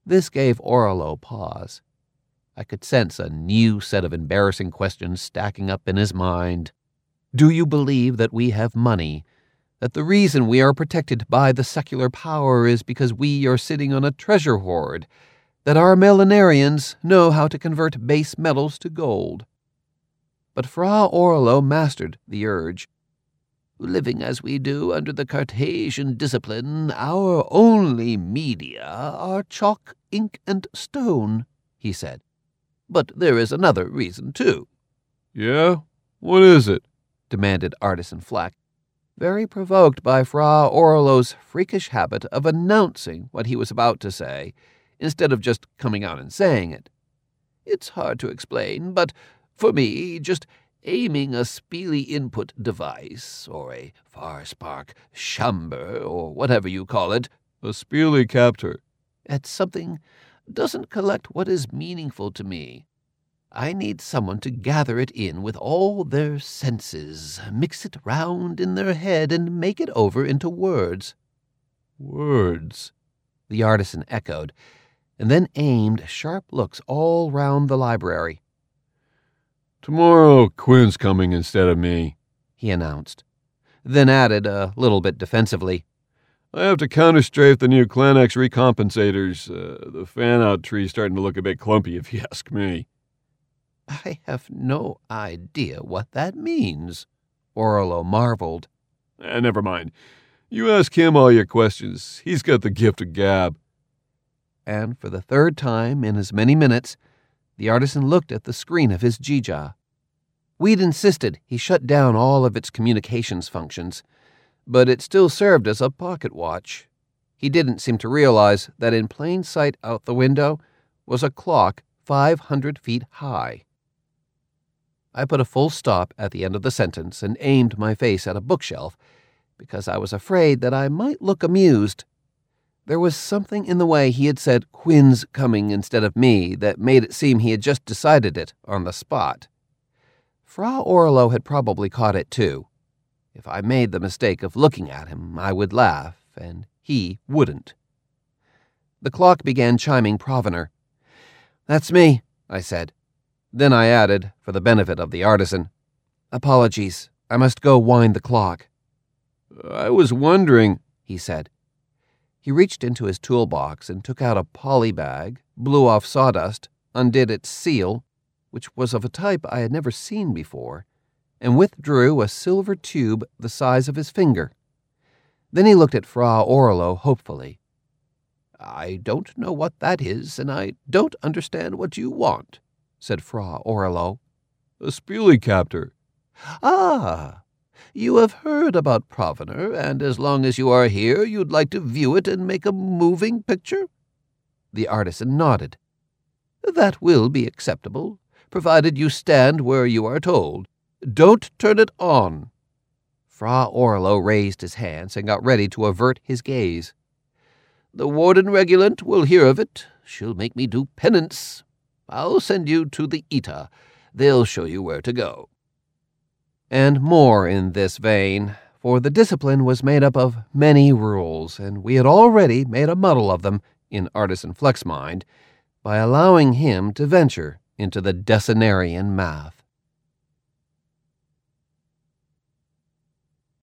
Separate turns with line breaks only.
This gave Orlo pause. I could sense a new set of embarrassing questions stacking up in his mind. Do you believe that we have money? That the reason we are protected by the secular power is because we are sitting on a treasure hoard? That our millenarians know how to convert base metals to gold? But Fra Orlo mastered the urge. Living as we do under the Cartesian discipline, our only media are chalk, ink, and stone, he said. But there is another reason, too.
Yeah? What is it?
Demanded Artisan Fleck, very provoked by Fra Orlo's freakish habit of announcing what he was about to say, instead of just coming out and saying it. It's hard to explain, but for me, just aiming a Speely input device, or a Farspark chamber, or whatever you call it,
a Speely captor,
at something doesn't collect what is meaningful to me. I need someone to gather it in with all their senses, mix it round in their head, and make it over into words.
Words,
the artisan echoed, and then aimed sharp looks all round the library.
Tomorrow Quinn's coming instead of me,
he announced, then added a little bit defensively,
I have to counterstrafe the new Clanex recompensators. The fan-out tree's starting to look a bit clumpy, if you ask me.
I have no idea what that means, Orlo marveled.
Never mind. You ask him all your questions. He's got the gift of gab.
And for the third time in as many minutes, the artisan looked at the screen of his Jija. We'd insisted he shut down all of its communications functions, but it still served as a pocket watch. He didn't seem to realize that in plain sight out the window was a clock 500 feet high. I put a full stop at the end of the sentence and aimed my face at a bookshelf because I was afraid that I might look amused. There was something in the way he had said Quinn's coming instead of me that made it seem he had just decided it on the spot. Fra Orlo had probably caught it too. If I made the mistake of looking at him, I would laugh, and he wouldn't. The clock began chiming Provenor. That's me, I said. Then I added, for the benefit of the artisan, apologies, I must go wind the clock.
I was wondering,
he said. He reached into his toolbox and took out a poly bag, blew off sawdust, undid its seal, which was of a type I had never seen before, and withdrew a silver tube the size of his finger. Then he looked at Fra Orlo hopefully. I don't know what that is, and I don't understand what you want, said Fra Orlo.
A Speely captor.
Ah, you have heard about Provenor, and as long as you are here, you'd like to view it and make a moving picture? The artisan nodded. That will be acceptable, provided you stand where you are told. Don't turn it on. Fra Orlo raised his hands and got ready to avert his gaze. The Warden Regulant will hear of it. She'll make me do penance. I'll send you to the Eta. They'll show you where to go. And more in this vein, for the discipline was made up of many rules, and we had already made a muddle of them, in Artisan Fleck's mind, by allowing him to venture into the Decenarian math.